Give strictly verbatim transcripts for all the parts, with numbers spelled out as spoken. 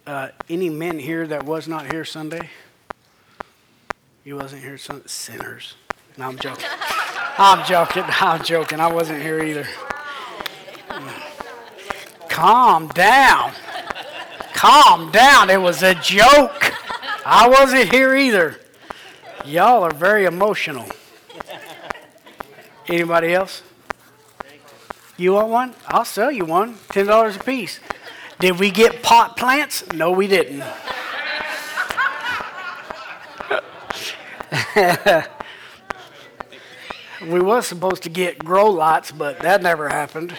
Uh, any men here that was not here Sunday? You wasn't here Sunday? Sinners. No, I'm joking. I'm joking. I'm joking. I wasn't here either. Calm down. Calm down. It was a joke. I wasn't here either. Y'all are very emotional. Anybody else? You want one? I'll sell you one. ten dollars a piece. Did we get pot plants? No, we didn't. We was supposed to get grow lights, but that never happened.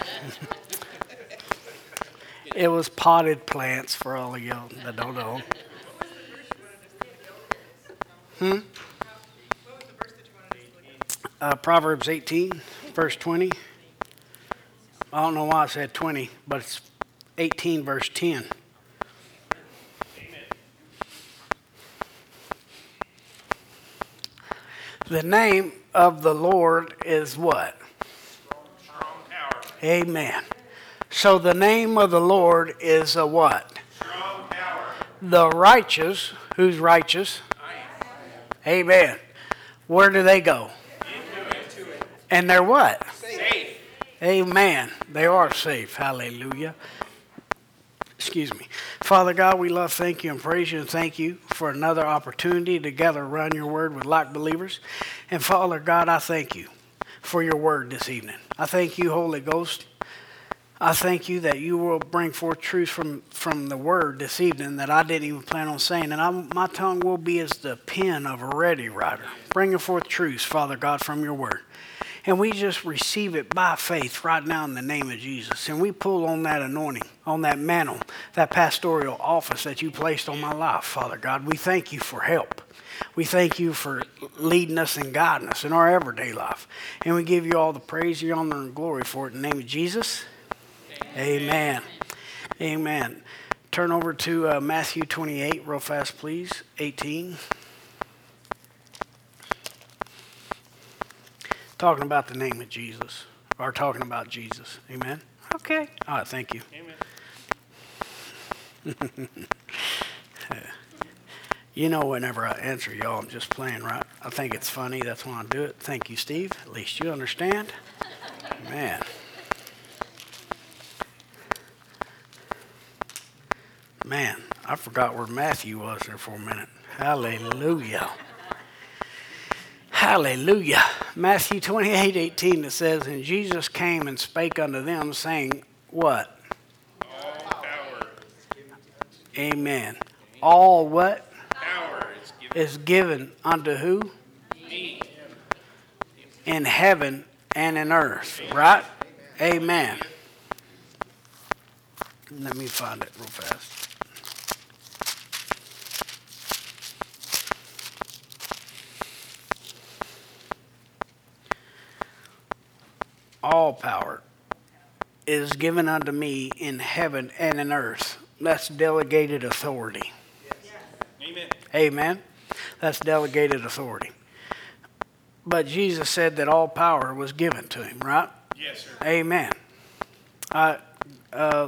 It was potted plants for all of y'all that don't know. Hmm? Uh, Proverbs eighteen, verse twenty. I don't know why I said twenty, but it's eighteen, verse ten. The name of the Lord is what? Strong tower. Amen. So the name of the Lord is a what? Strong tower. The righteous. Who's righteous? I am. Amen. Where do they go? Into it. And they're what? Safe. Amen. They are safe. Hallelujah. Excuse me. Father God, we love, thank you, and praise you, and thank you for another opportunity to gather around your word with like believers. And Father God, I thank you for your word this evening. I thank you, Holy Ghost. I thank you that you will bring forth truth from, from the word this evening that I didn't even plan on saying. And I, my tongue will be as the pen of a ready writer, bringing forth truths, Father God, from your word. And we just receive it by faith right now in the name of Jesus. And we pull on that anointing, on that mantle, that pastoral office that you placed on my life, Father God. We thank you for help. We thank you for leading us and guiding us in our everyday life. And we give you all the praise, the honor, and glory for it in the name of Jesus. Amen. Amen. Amen. Turn over to uh, Matthew twenty-eight real fast, please. eighteen. Talking about the name of Jesus, or talking about Jesus. Amen? Okay. All right, thank you. Amen. You know whenever I answer y'all, I'm just playing, right? I think it's funny. That's why I do it. Thank you, Steve. At least you understand. Man. Man, I forgot where Matthew was there for a minute. Hallelujah. Hallelujah. Matthew twenty-eight, eighteen, it says, and Jesus came and spake unto them, saying, what? All power. Amen. All what? Power is given. Is given unto who? Me. In heaven and in earth. Right? Amen. Let me find it real fast. All power is given unto me in heaven and in earth. That's delegated authority. Amen. Amen. That's delegated authority. But Jesus said that all power was given to him, right? Yes, sir. Amen. Uh, uh,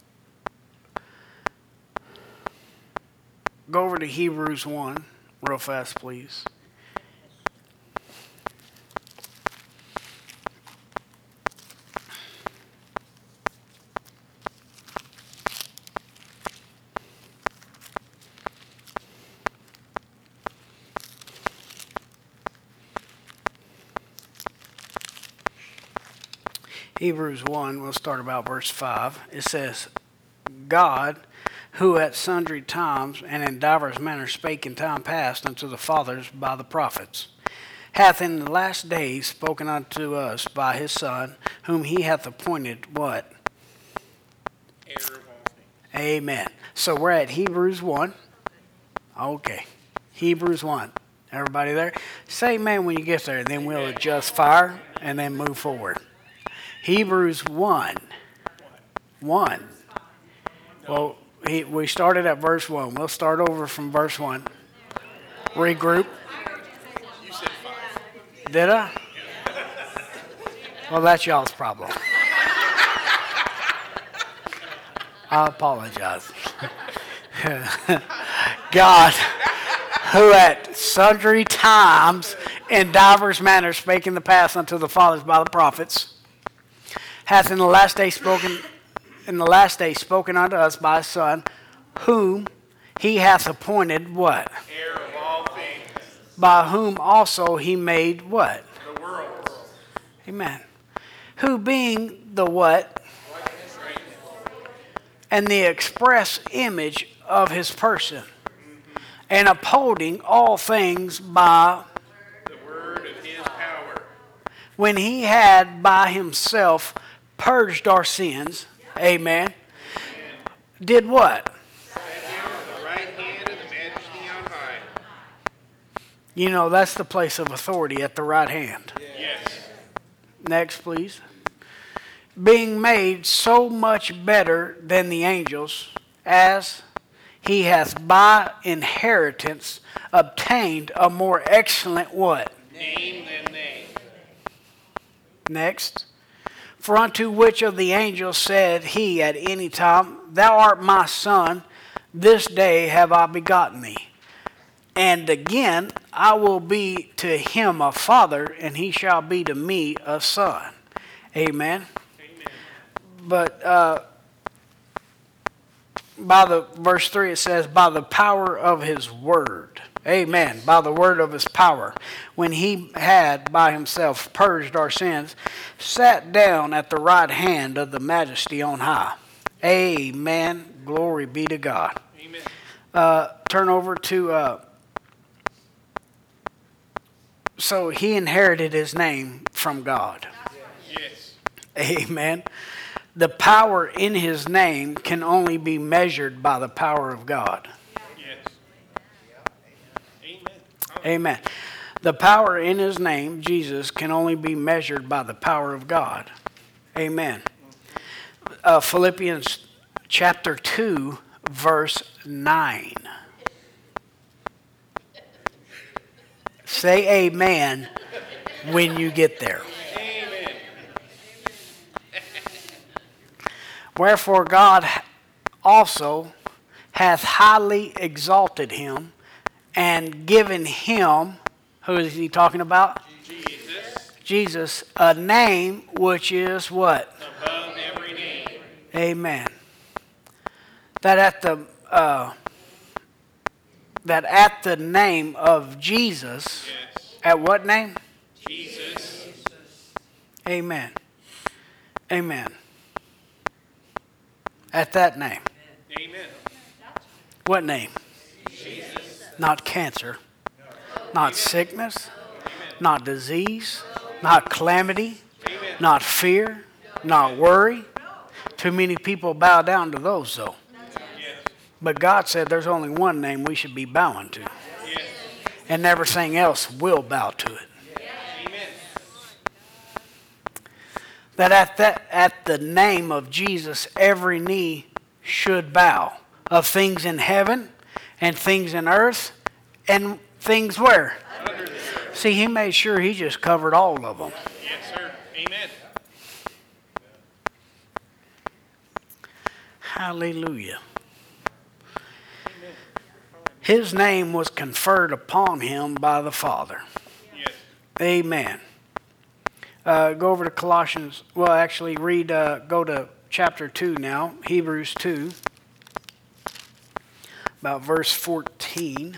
go over to Hebrews one real fast, please. Hebrews one, we'll start about verse five. It says, God, who at sundry times and in divers manners spake in time past unto the fathers by the prophets, hath in the last days spoken unto us by his Son, whom he hath appointed what? Heir of all things. Amen. So we're at Hebrews one. Okay. Hebrews one. Everybody there? Say amen when you get there, and then we'll adjust fire and then move forward. Hebrews one. one. Well, he, we started at verse one. We'll start over from verse one. Regroup. You said five. Did I? Well, that's y'all's problem. I apologize. God, who at sundry times in divers manners spake in the past unto the fathers by the prophets, hath in the last day spoken in the last day spoken unto us by his Son, whom he hath appointed what? Heir of all things. By whom also he made what? The world. Amen. Who being the what? And the express image of his person, and upholding all things by The word of his power. when he had by himself purged our sins, amen, did what? Sat down at the right hand of the majesty on high. You know, that's the place of authority, at the right hand. Yes. Next, please. Being made so much better than the angels, as he hath by inheritance obtained a more excellent what? Name than name. Next. For unto which of the angels said he at any time, Thou art my son, this day have I begotten thee. And again, I will be to him a father, and he shall be to me a son. Amen. Amen. But uh, by the verse three it says, by the power of his word. Amen. By the word of his power. When he had by himself purged our sins, sat down at the right hand of the majesty on high. Amen. Glory be to God. Amen. Uh, turn over to, uh, so he inherited his name from God. Yes. Amen. The power in his name can only be measured by the power of God. Yes. Amen. Amen. The power in his name, Jesus, can only be measured by the power of God. Amen. Uh, Philippians chapter two, verse nine. Say amen when you get there. Amen. Wherefore God also hath highly exalted him and given him, who is he talking about? Jesus. Jesus, a name which is what? Above every name. Amen. That at the uh, that at the name of Jesus, Yes. at what name? Jesus. Amen. Amen. At that name. Amen. What name? Jesus. Not cancer, not sickness, not disease, not calamity, Amen. not fear, not worry. Too many people bow down to those though. Yes. But God said there's only one name we should be bowing to. Yes. And everything else will bow to it. Amen. That at that at the name of Jesus every knee should bow, of things in heaven and things in earth and things where? See, he made sure he just covered all of them. Yes, sir. Amen. Hallelujah. His name was conferred upon him by the Father. Yes. Amen. Uh, go over to Colossians. Well, actually, read. Uh, go to chapter two now. Hebrews two, about verse fourteen.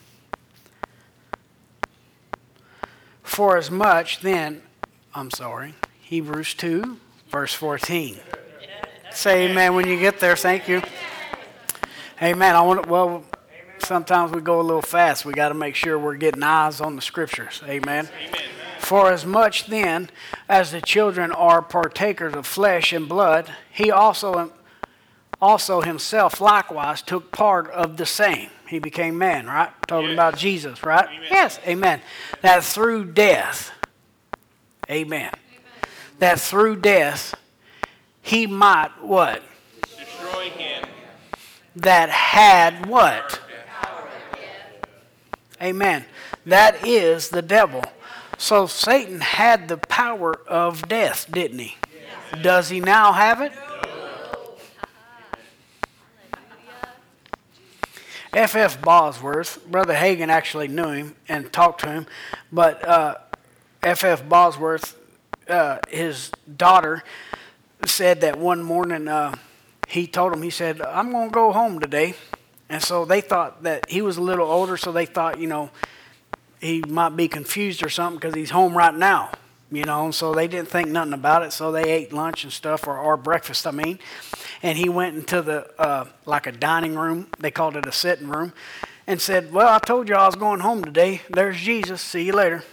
For as much then, I'm sorry, Hebrews two, verse fourteen. Say amen when you get there. Thank you. Amen. I want to, well, sometimes we go a little fast. We got to make sure we're getting eyes on the scriptures. Amen. Amen. For as much then as the children are partakers of flesh and blood, he also also himself likewise took part of the same. He became man, right? Talking Yes. about Jesus, right? Amen. Yes, amen. That through death, amen. That through death he might what? Destroy him. That had what? Amen. That is the devil. So Satan had the power of death, didn't he? Does he now have it? F F Bosworth, Brother Hagin actually knew him and talked to him, but uh, F F Bosworth, uh, his daughter, said that one morning uh, he told him, he said, I'm going to go home today. And so they thought that he was a little older, so they thought, you know, he might be confused or something because he's home right now, you know. And so they didn't think nothing about it, so they ate lunch and stuff, or, or breakfast, I mean. And he went into the, uh, like a dining room, they called it a sitting room, and said, well, I told you I was going home today. There's Jesus. See you later.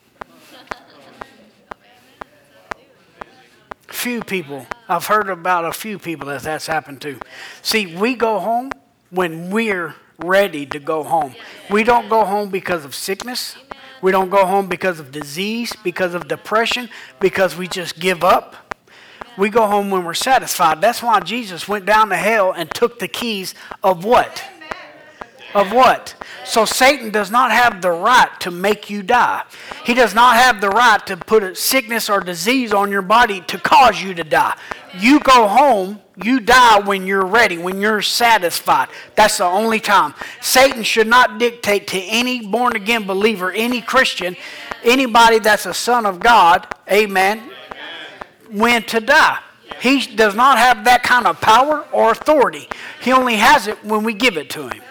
Few people, I've heard about a few people that that's happened to. See, we go home when we're ready to go home. We don't go home because of sickness. We don't go home because of disease, because of depression, because we just give up. We go home when we're satisfied. That's why Jesus went down to hell and took the keys of what? Of what? So Satan does not have the right to make you die. He does not have the right to put a sickness or disease on your body to cause you to die. You go home, you die when you're ready, when you're satisfied. That's the only time. Satan should not dictate to any born-again believer, any Christian, anybody that's a son of God, amen, when to die. He does not have that kind of power or authority. He only has it when we give it to him.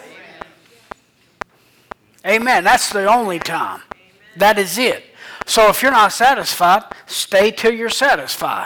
Amen. That's the only time. That is it. So if you're not satisfied, stay till you're satisfied.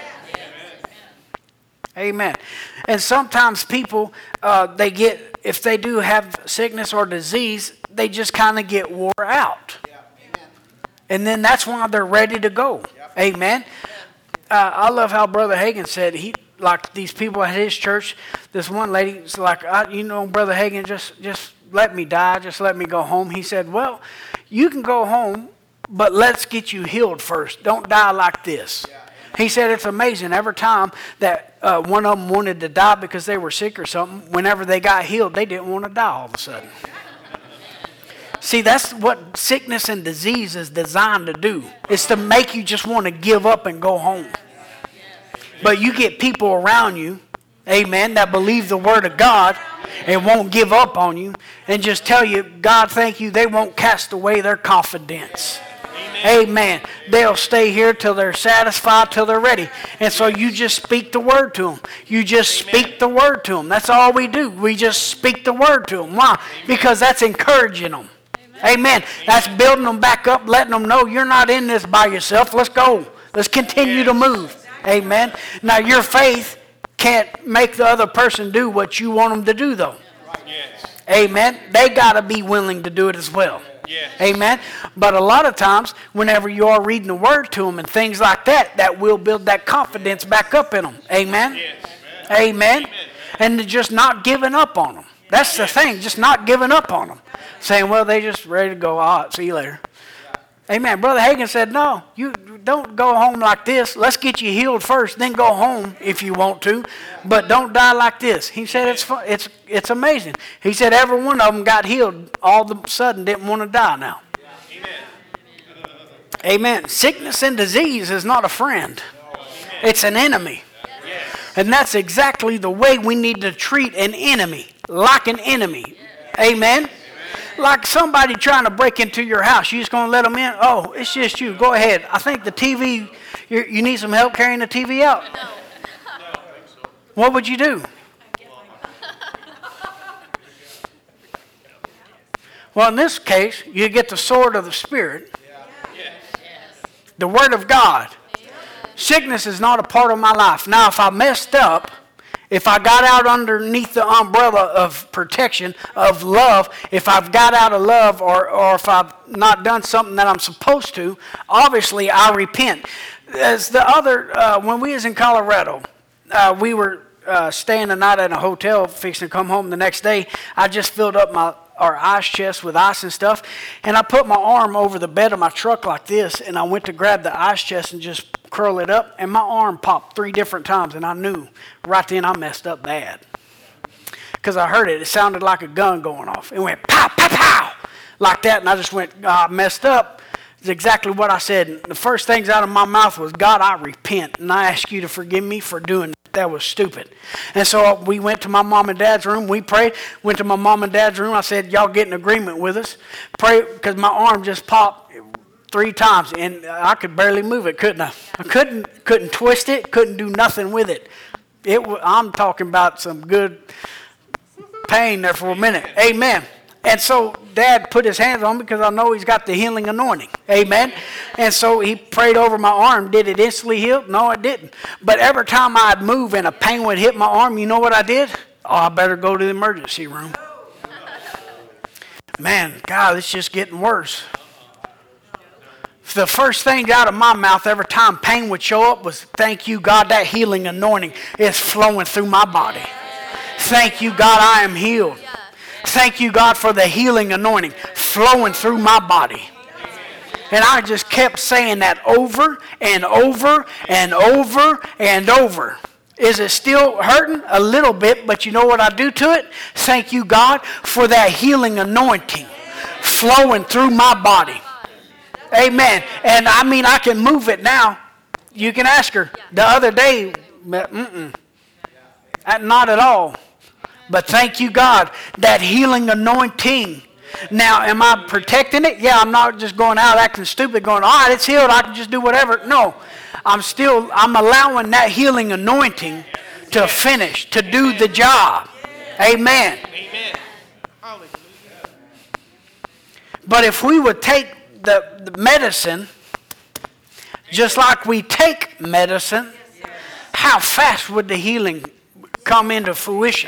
Amen. And sometimes people, uh, they get, if they do have sickness or disease, they just kind of get wore out. And then that's why they're ready to go. Amen. Uh, I love how Brother Hagin said, he, like these people at his church, this one lady's like, I, you know, Brother Hagin, just, just let me die, just let me go home. He said, well, you can go home, but let's get you healed first. Don't die like this. He said it's amazing. Every time that uh, one of them wanted to die because they were sick or something, whenever they got healed, they didn't want to die all of a sudden. See, that's what sickness and disease is designed to do. It's to make you just want to give up and go home. But you get people around you, amen, that believe the word of God and won't give up on you and just tell you, God, thank you, they won't cast away their confidence. Amen. Amen. They'll stay here till they're satisfied, till they're ready. And so you just speak the word to them. You just Amen. Speak the word to them. That's all we do. We just speak the word to them. Why? Amen. Because that's encouraging them. Amen. Amen. That's building them back up, letting them know you're not in this by yourself. Let's go. Let's continue Amen. To move. Amen. Now your faith can't make the other person do what you want them to do, though. Yes. Amen. They got to be willing to do it as well. Yes. Amen. But a lot of times, whenever you are reading the word to them and things like that, that will build that confidence back up in them. Amen. Yes. Amen. Amen. And just not giving up on them. That's the thing. Just not giving up on them. Saying, well, they just ready to go. All right, see you later. Amen. Brother Hagin said, no, you don't go home like this. Let's get you healed first, then go home if you want to. But don't die like this. He said it's fun. it's it's amazing. He said every one of them got healed all of a sudden, didn't want to die now. Amen. Amen. Sickness and disease is not a friend. It's an enemy. And that's exactly the way we need to treat an enemy, like an enemy. Amen. Like somebody trying to break into your house. You just going to let them in? Oh, it's just you. Go ahead. I think the T V, you you need some help carrying the T V out. No. What would you do? Well, in this case, you get the sword of the Spirit. The Word of God. Sickness is not a part of my life. Now, if I messed up, if I got out underneath the umbrella of protection, of love, if I've got out of love or, or if I've not done something that I'm supposed to, obviously I repent. As the other, uh, when we was in Colorado, uh, we were uh, staying the night at a hotel, fixing to come home the next day. I just filled up my our ice chest with ice and stuff, and I put my arm over the bed of my truck like this, and I went to grab the ice chest and just curl it up, and my arm popped three different times, and I knew right then I messed up bad. Because I heard it. It sounded like a gun going off. It went pow, pow, pow, like that, and I just went, oh, I messed up. It's exactly what I said. And the first things out of my mouth was, God, I repent, and I ask you to forgive me for doing it. That was stupid. And so we went to my mom and dad's room. We prayed. Went to my mom and dad's room. I said, y'all get in agreement with us. Pray, because my arm just popped three times, and I could barely move it, couldn't I? I couldn't couldn't twist it, couldn't do nothing with it. It. I'm talking about some good pain there for a minute. Amen. And so Dad put his hands on me because I know he's got the healing anointing. Amen. And so he prayed over my arm. Did it instantly heal? No, it didn't. But every time I'd move and a pain would hit my arm, you know what I did? Oh, I better go to the emergency room. Man, God, it's just getting worse. The first thing out of my mouth every time pain would show up was, thank you, God, that healing anointing is flowing through my body. Thank you, God, I am healed. Thank you, God, for the healing anointing flowing through my body. And I just kept saying that over and over and over and over. Is it still hurting? A little bit, but you know what I do to it? Thank you, God, for that healing anointing flowing through my body. Amen. And I mean, I can move it now. You can ask her. The other day, mm-mm, not at all. But thank you, God, that healing anointing. Now, am I protecting it? Yeah, I'm not just going out acting stupid, going, all right, it's healed, I can just do whatever. No, I'm still, I'm allowing that healing anointing to finish, to do the job. Amen. Amen. But if we would take the, the medicine, just like we take medicine, how fast would the healing come into fruition?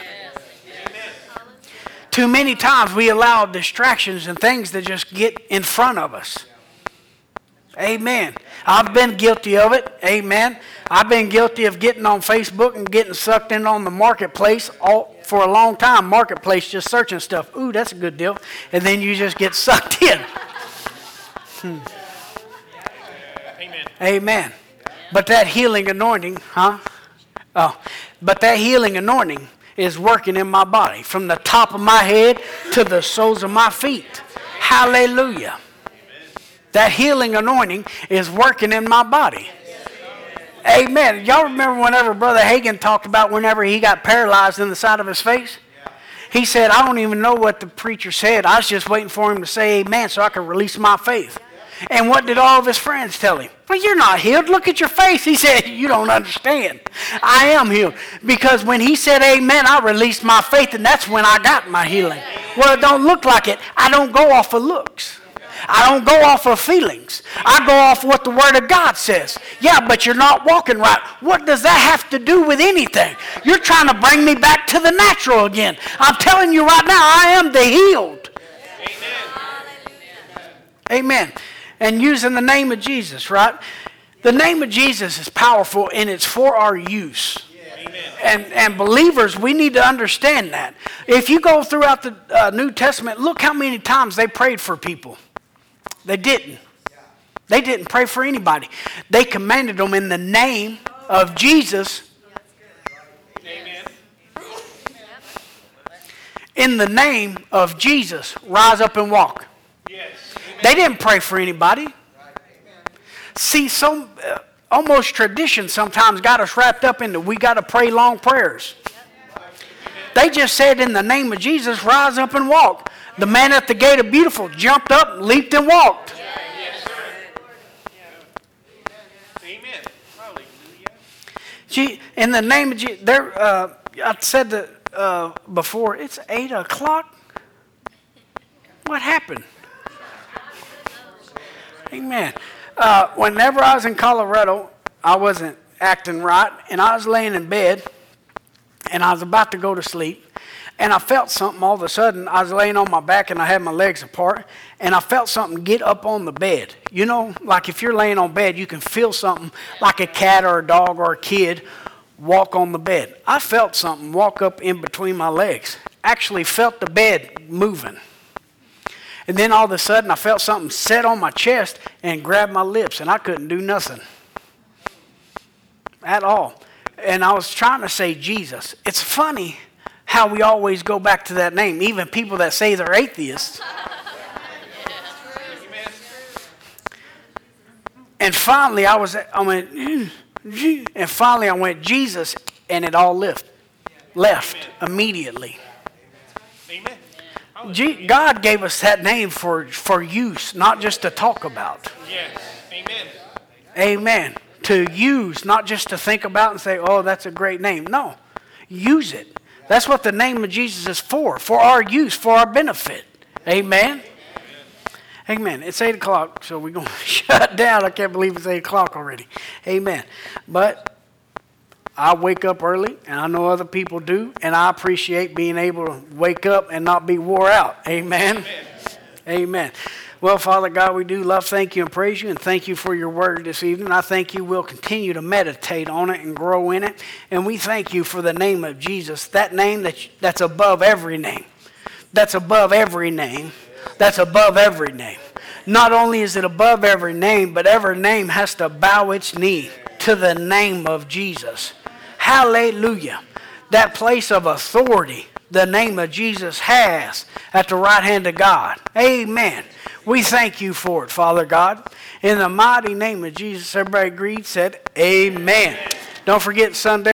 Too many times we allow distractions and things to just get in front of us. Amen. I've been guilty of it. Amen. I've been guilty of getting on Facebook and getting sucked in on the marketplace all for a long time. Marketplace, just searching stuff. Ooh, that's a good deal. And then you just get sucked in. Hmm. Amen. Amen. But that healing anointing, huh? Oh, but that healing anointing is working in my body from the top of my head to the soles of my feet. Hallelujah. That healing anointing is working in my body. Amen. Y'all remember whenever Brother Hagin talked about whenever he got paralyzed in the side of his face? He said, I don't even know what the preacher said. I was just waiting for him to say amen so I could release my faith. And what did all of his friends tell him? Well, you're not healed. Look at your face. He said, you don't understand. I am healed. Because when he said amen, I released my faith, and that's when I got my healing. Well, it don't look like it. I don't go off of looks. I don't go off of feelings. I go off what the Word of God says. Yeah, but you're not walking right. What does that have to do with anything? You're trying to bring me back to the natural again. I'm telling you right now, I am the healed. Amen. Amen. And using the name of Jesus, right? The name of Jesus is powerful, and it's for our use. Amen. And, and believers, we need to understand that. If you go throughout the uh, New Testament, look how many times they prayed for people. They didn't. They didn't pray for anybody. They commanded them in the name of Jesus. Amen. In the name of Jesus, rise up and walk. Yes. They didn't pray for anybody. See, so uh, almost tradition sometimes got us wrapped up into we got to pray long prayers. They just said in the name of Jesus, rise up and walk. The man at the gate of Beautiful jumped up, leaped, and walked. Amen. See, in the name of Jesus, there. Uh, I said that uh, before. It's eight o'clock. What happened? Amen. Uh, whenever I was in Colorado, I wasn't acting right, and I was laying in bed, and I was about to go to sleep, and I felt something all of a sudden. I was laying on my back, and I had my legs apart, and I felt something get up on the bed. You know, like if you're laying on bed, you can feel something like a cat or a dog or a kid walk on the bed. I felt something walk up in between my legs. Actually felt the bed moving. And then all of a sudden, I felt something set on my chest and grab my lips, and I couldn't do nothing at all. And I was trying to say Jesus. It's funny how we always go back to that name, even people that say they're atheists. And finally, I was, I went, and finally I went, Jesus, and it all left, left immediately. Amen. G- God gave us that name for, for use, not just to talk about. Yes. Amen. Amen. To use, not just to think about and say, oh, that's a great name. No, use it. That's what the name of Jesus is for, for our use, for our benefit. Amen. Amen. It's eight o'clock, so we're going to shut down. I can't believe it's eight o'clock already. Amen. But I wake up early, and I know other people do, and I appreciate being able to wake up and not be wore out. Amen. Amen. Amen. Well, Father God, we do love, thank you, and praise you, and thank you for your word this evening. I thank you we'll continue to meditate on it and grow in it, and we thank you for the name of Jesus, that name that, that's above every name, that's above every name, that's above every name. Not only is it above every name, but every name has to bow its knee to the name of Jesus. Hallelujah. That place of authority the name of Jesus has at the right hand of God. Amen. We thank you for it, Father God. In the mighty name of Jesus, everybody agreed, said amen. Don't forget Sunday.